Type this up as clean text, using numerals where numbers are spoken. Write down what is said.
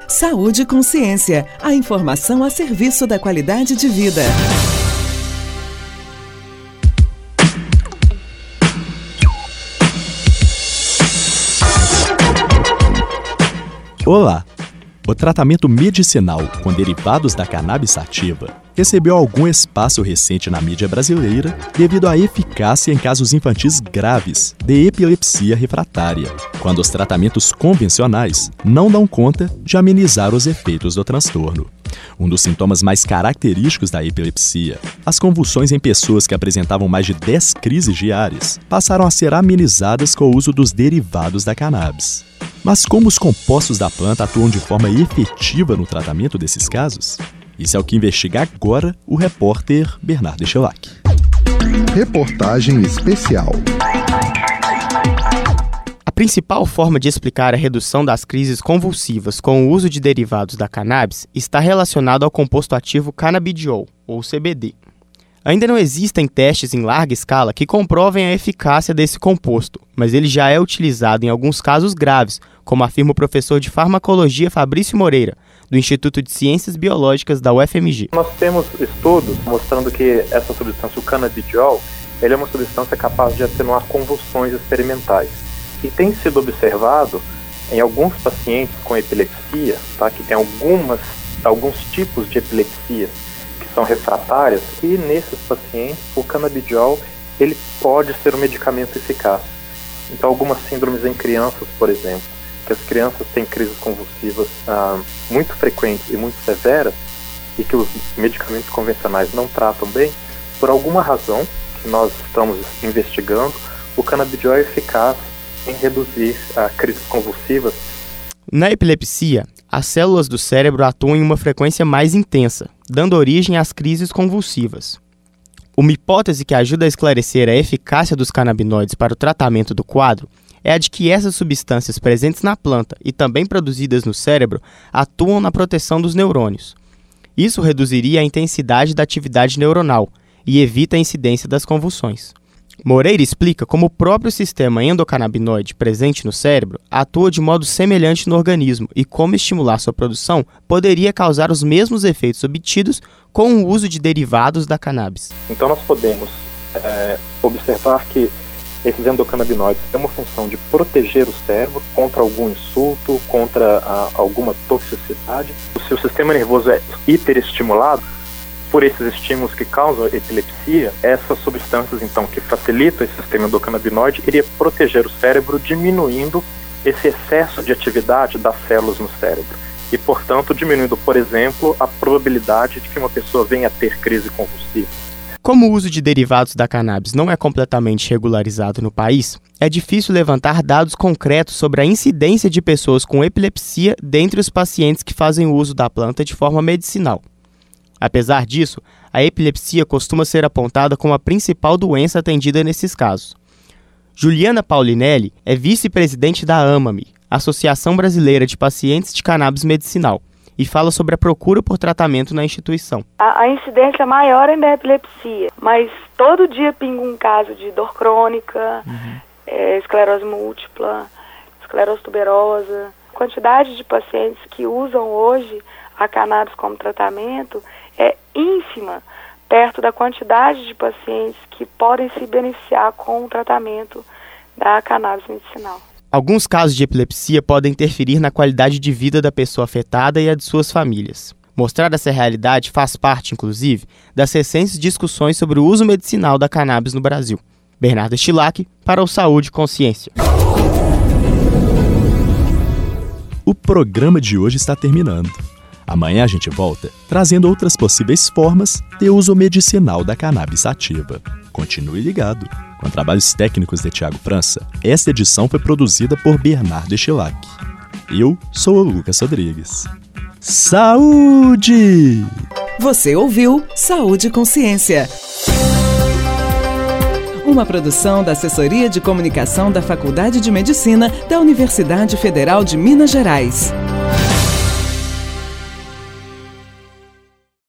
Saúde e Consciência, a informação a serviço da qualidade de vida. Olá! O tratamento medicinal com derivados da cannabis sativa recebeu algum espaço recente na mídia brasileira devido à eficácia em casos infantis graves de epilepsia refratária, quando os tratamentos convencionais não dão conta de amenizar os efeitos do transtorno. Um dos sintomas mais característicos da epilepsia, as convulsões em pessoas que apresentavam mais de 10 crises diárias, passaram a ser amenizadas com o uso dos derivados da cannabis. Mas como os compostos da planta atuam de forma efetiva no tratamento desses casos? Isso é o que investiga agora o repórter Bernardo Echelac. Reportagem especial. A principal forma de explicar a redução das crises convulsivas com o uso de derivados da cannabis está relacionado ao composto ativo canabidiol, ou CBD. Ainda não existem testes em larga escala que comprovem a eficácia desse composto, mas ele já é utilizado em alguns casos graves, como afirma o professor de farmacologia Fabrício Moreira, do Instituto de Ciências Biológicas da UFMG. Nós temos estudos mostrando que essa substância, o canabidiol, ele é uma substância capaz de atenuar convulsões experimentais. E tem sido observado em alguns pacientes com epilepsia, tá, que tem alguns tipos de epilepsia que são refratárias, e nesses pacientes o canabidiol ele pode ser um medicamento eficaz. Então algumas síndromes em crianças, por exemplo, que as crianças têm crises convulsivas muito frequentes e muito severas e que os medicamentos convencionais não tratam bem, por alguma razão que nós estamos investigando, o canabidiol é eficaz em reduzir crises convulsivas. Na epilepsia, as células do cérebro atuam em uma frequência mais intensa, dando origem às crises convulsivas. Uma hipótese que ajuda a esclarecer a eficácia dos canabinoides para o tratamento do quadro é a de que essas substâncias presentes na planta e também produzidas no cérebro atuam na proteção dos neurônios. Isso reduziria a intensidade da atividade neuronal e evita a incidência das convulsões. Moreira explica como o próprio sistema endocannabinoide presente no cérebro atua de modo semelhante no organismo e como estimular sua produção poderia causar os mesmos efeitos obtidos com o uso de derivados da cannabis. Então nós podemos observar que esses endocannabinoides têm uma função de proteger o cérebro contra algum insulto, contra alguma toxicidade. Se o sistema nervoso é hiperestimulado por esses estímulos que causam epilepsia, essas substâncias, então, que facilitam esse sistema endocannabinoide, iria proteger o cérebro, diminuindo esse excesso de atividade das células no cérebro. E, portanto, diminuindo, por exemplo, a probabilidade de que uma pessoa venha a ter crise convulsiva. Como o uso de derivados da cannabis não é completamente regularizado no país, é difícil levantar dados concretos sobre a incidência de pessoas com epilepsia dentre os pacientes que fazem o uso da planta de forma medicinal. Apesar disso, a epilepsia costuma ser apontada como a principal doença atendida nesses casos. Juliana Paulinelli é vice-presidente da AMAME, Associação Brasileira de Pacientes de Cannabis Medicinal, e fala sobre a procura por tratamento na instituição. A incidência maior é da epilepsia, mas todo dia pinga um caso de dor crônica, esclerose múltipla, esclerose tuberosa. A quantidade de pacientes que usam hoje a cannabis como tratamento é ínfima, perto da quantidade de pacientes que podem se beneficiar com o tratamento da cannabis medicinal. Alguns casos de epilepsia podem interferir na qualidade de vida da pessoa afetada e a de suas famílias. Mostrar essa realidade faz parte, inclusive, das recentes discussões sobre o uso medicinal da cannabis no Brasil. Bernardo Echelac, para o Saúde e Consciência. O programa de hoje está terminando. Amanhã a gente volta, trazendo outras possíveis formas de uso medicinal da cannabis sativa. Continue ligado. Com trabalhos técnicos de Thiago França, esta edição foi produzida por Bernardo Echelac. Eu sou o Lucas Rodrigues. Saúde! Você ouviu Saúde e Consciência. Uma produção da Assessoria de Comunicação da Faculdade de Medicina da Universidade Federal de Minas Gerais.